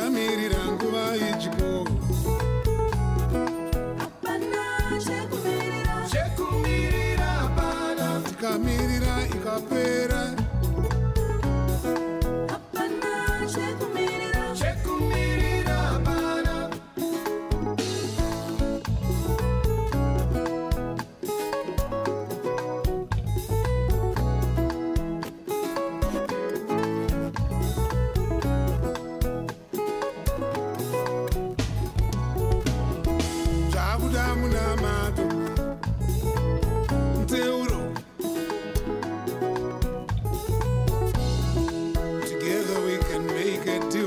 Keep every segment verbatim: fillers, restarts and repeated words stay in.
tikamirira nguva ichipo chekumirira hapana tikamirira ikapera chekumirira hapana Munamato Teuro Together we can make it do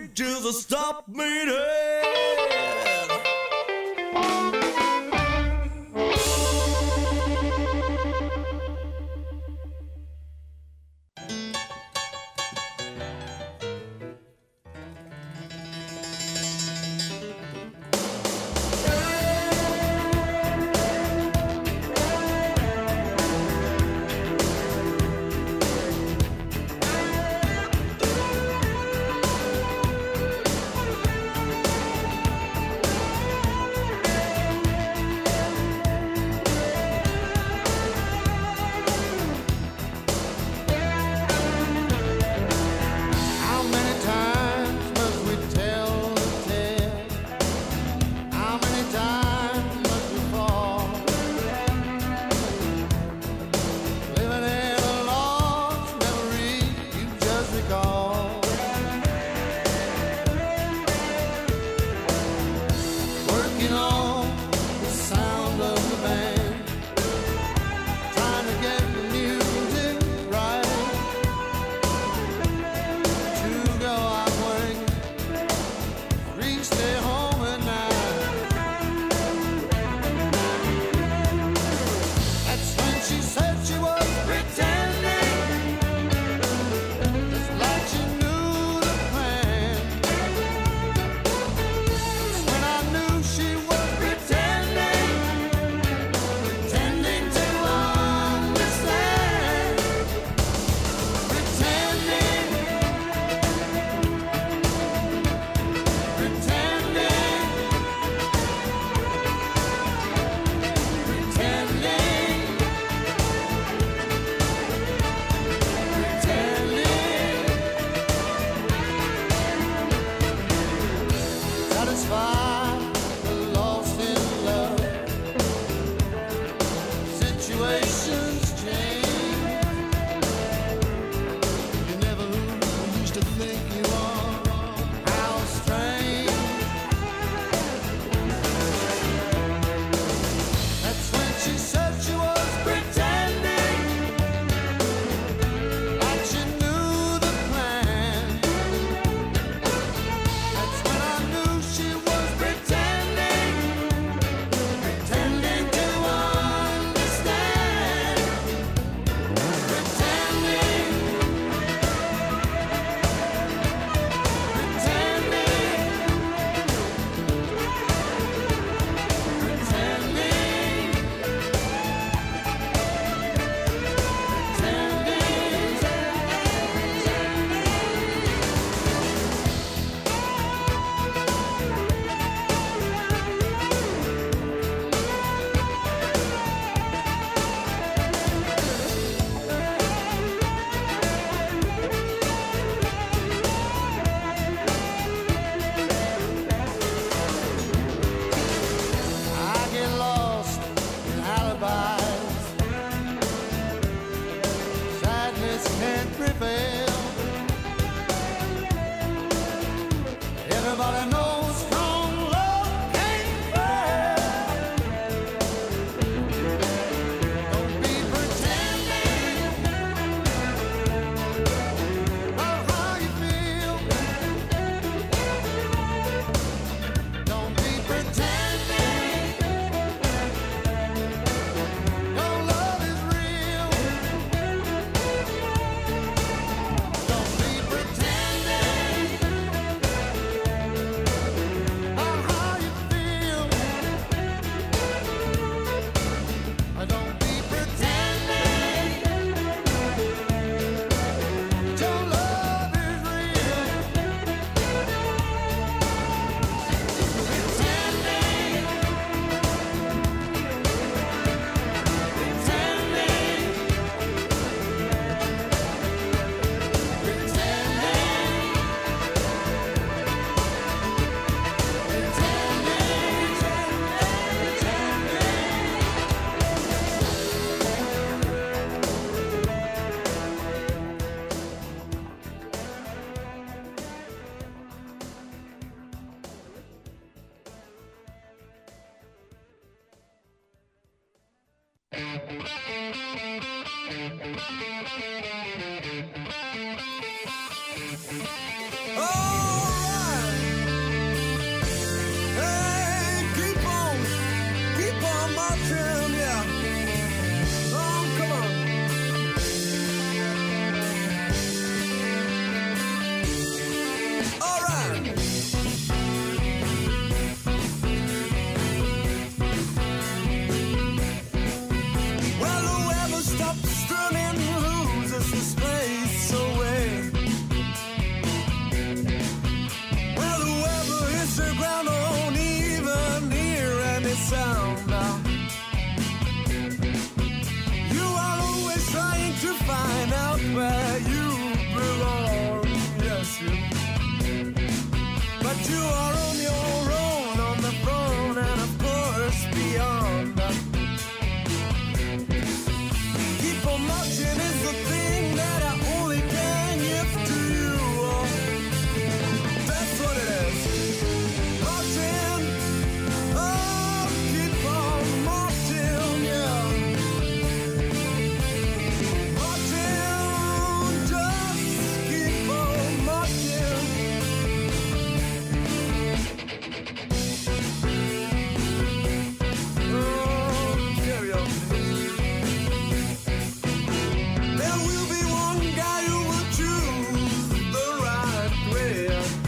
to the stop meeting. All right. you are on your own, on the throne, and of course beyond. Keep on marching is the thing that I only can give to you. That's what it is. Marching, oh, keep on marching, yeah. Marching, just keep on marching. Oh, carry on. There will be one guy who will choose the right way.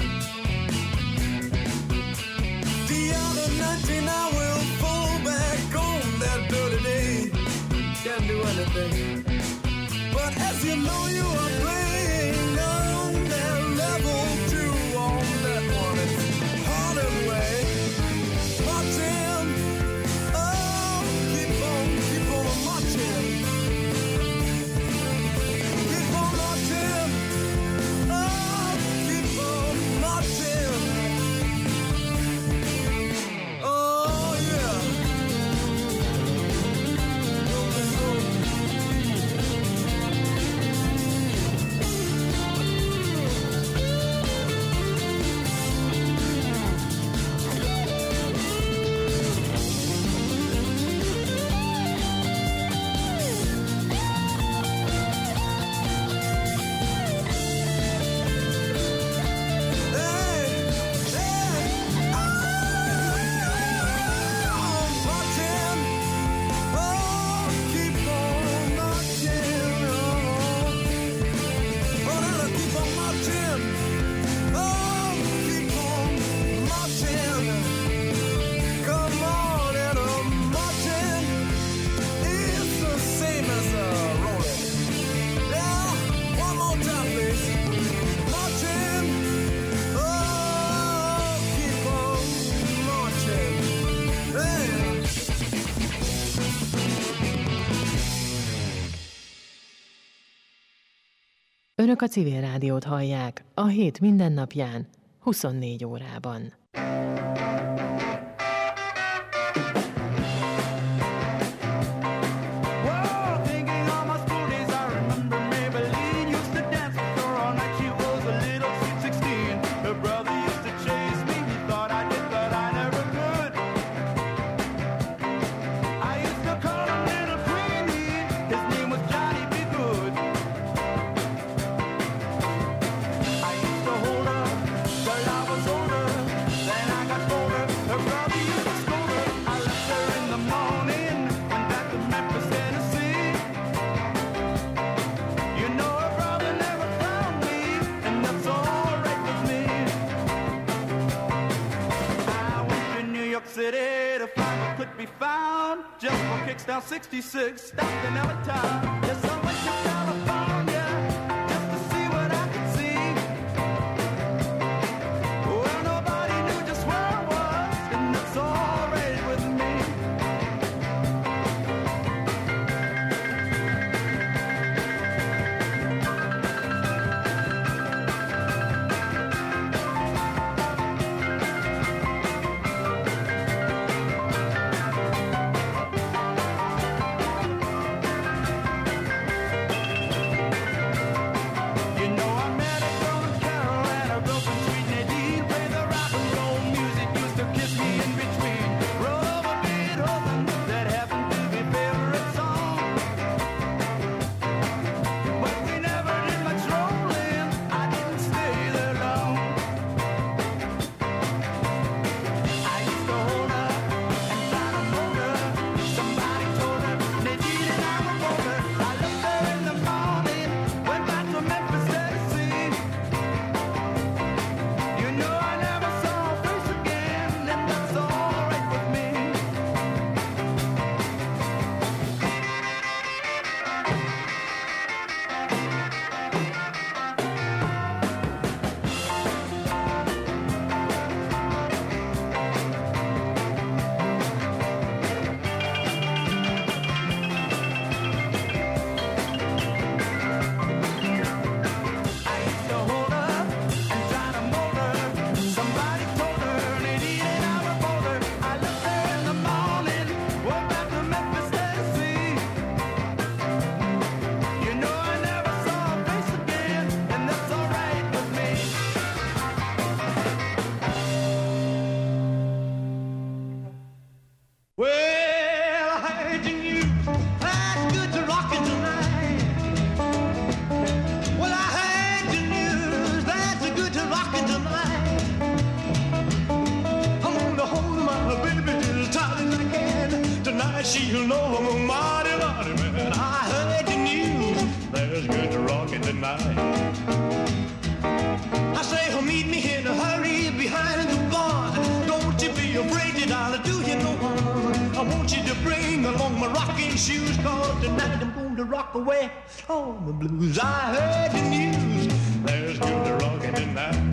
The other ninety-nine will fall back on that dirty day. Can't do anything. But as you know, you are playing on that level two, on that one. It's hard and way. Marching, oh, keep on, keep on marching. Keep on marching, oh, keep on marching. Oh, yeah. Önök a Civil Rádiót hallják a hét mindennapján, huszonnégy órában. Down sixty-six, stopped in every town. Yes, I went to California just to see what I could see. Well, nobody knew just where I was, and that's all right with me. she'll know I'm a mighty, mighty man. I heard the news, there's good rockin' tonight. I say, oh, meet me in a hurry behind the barn. Don't you be afraid that I'll do you no harm. I want you to bring along my rocking shoes, cause tonight I'm going to rock away on the blues. I heard the news, there's good rockin' tonight.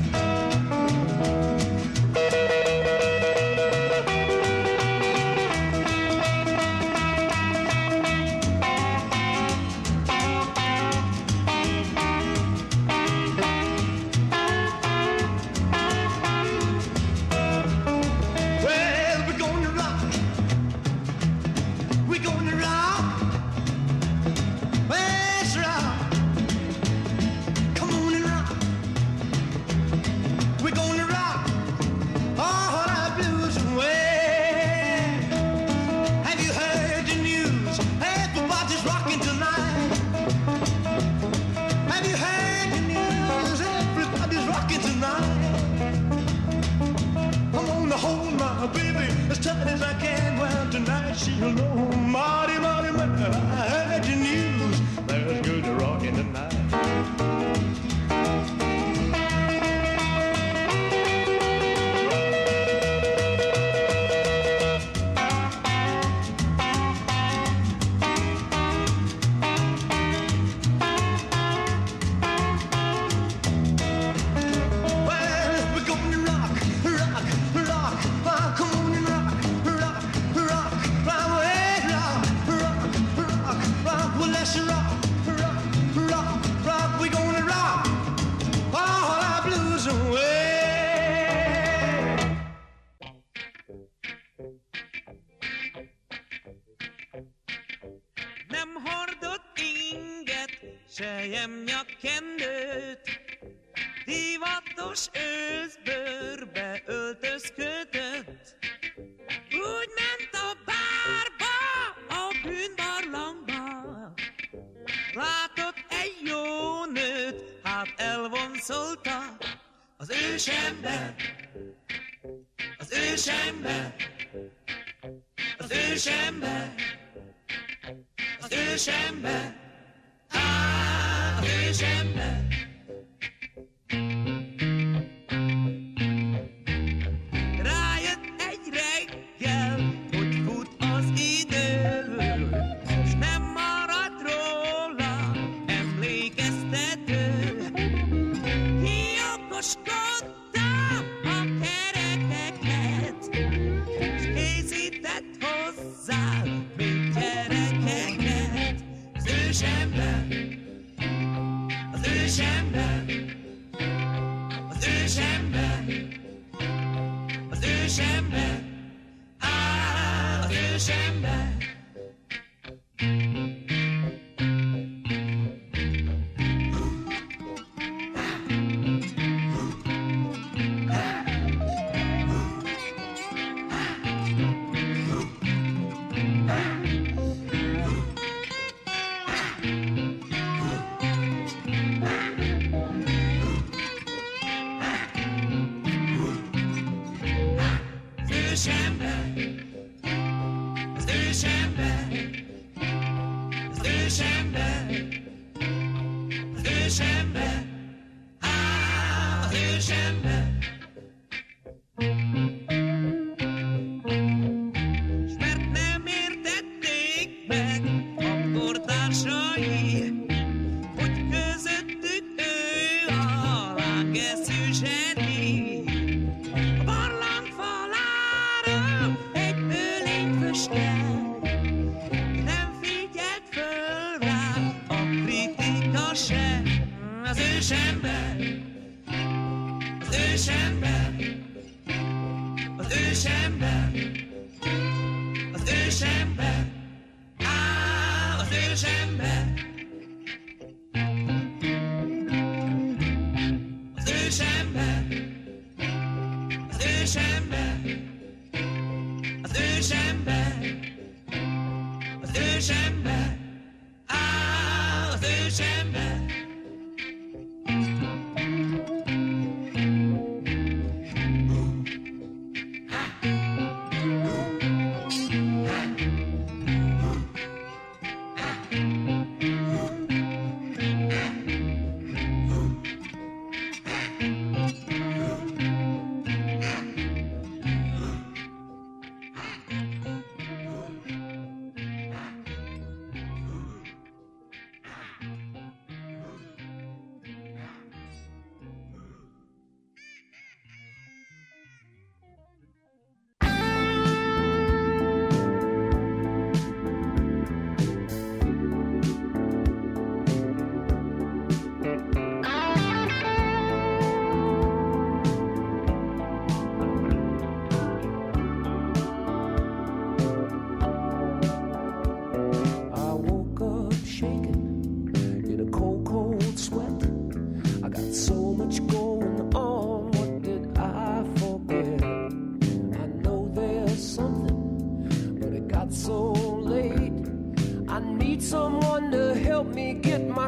She'll know, mighty, mighty man, I heard the news, there's good rockin' tonight. Divatos őszbőrbe öltözködött, úgy ment a bárba, a bűnbarlangba. Látott egy jó nőt, hát elvonszolta az ősember, az ősember, az ősember, az ősember, á, az ősember.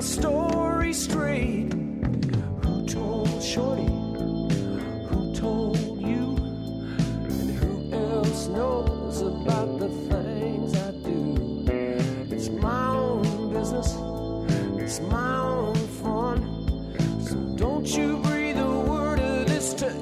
story straight. Who told Shorty? Who told you? And who else knows about the things I do? It's my own business. It's my own fun. So don't you breathe a word of this to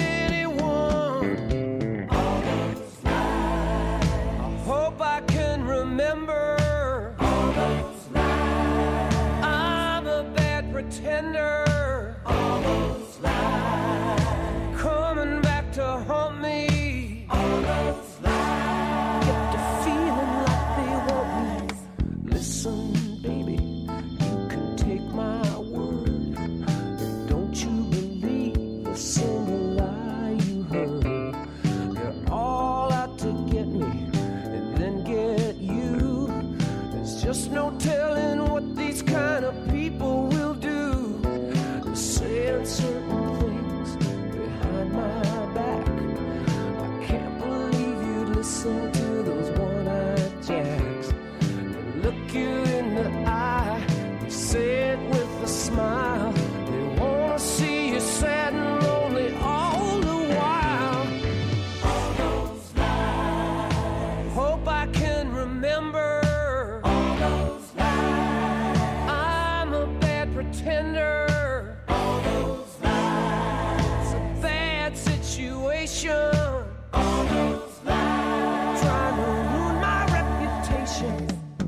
anyone. All those lies. I hope I can remember. All those lies. I'm a bad pretender. All those lies. Coming back to haunt me. All those lies. Get the feeling like they want me. Listen, baby. Take my word, and don't you believe a single lie you heard. They're all out to get me and then get you. There's just no telling what these kind of people will do. They're saying certain things behind my back. I can't believe you'd listen to those one-eyed jacks. They look you in the eye, say it with a smile. They wanna see you sad and lonely all the while. All those lies. Hope I can remember. All those lies. I'm a bad pretender. All those lies. It's a bad situation. All those lies. Trying to ruin my reputation.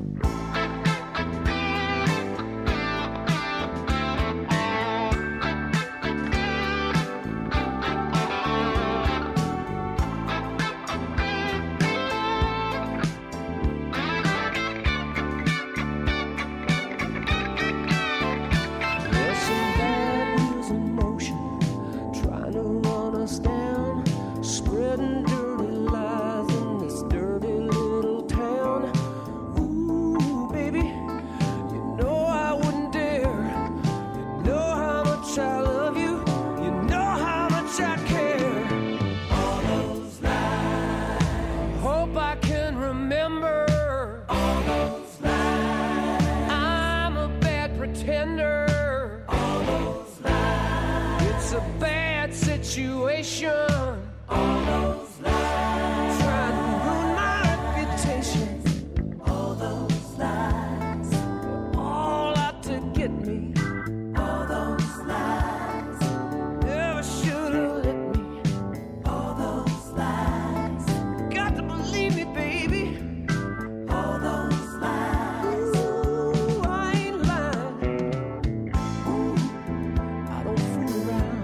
Situation. All those lies. Trying to ruin my reputation. All those lies. They're all out to get me. All those lies. Never should have let me. All those lies. Got to believe me, baby. All those lies. Ooh, I ain't lying. Ooh, I don't fool around.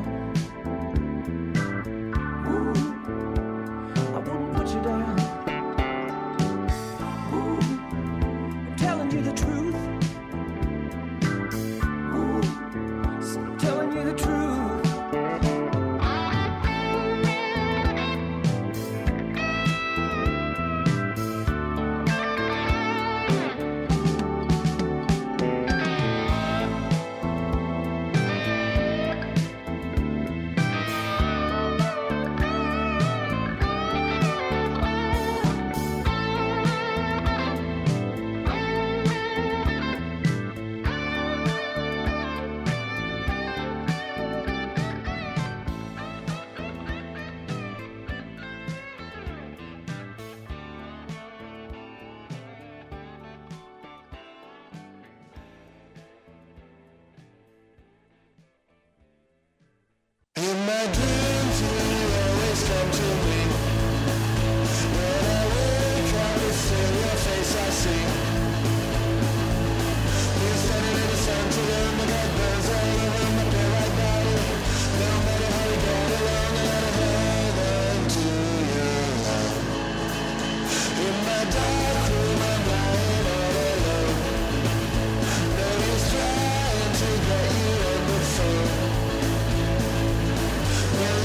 Yeah.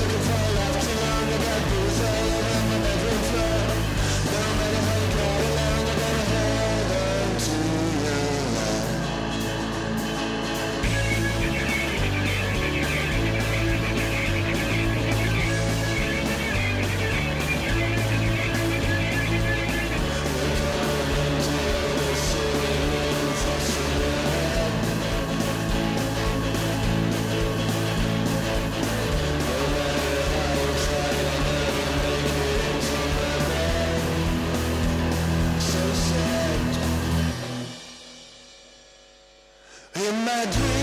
my dreams.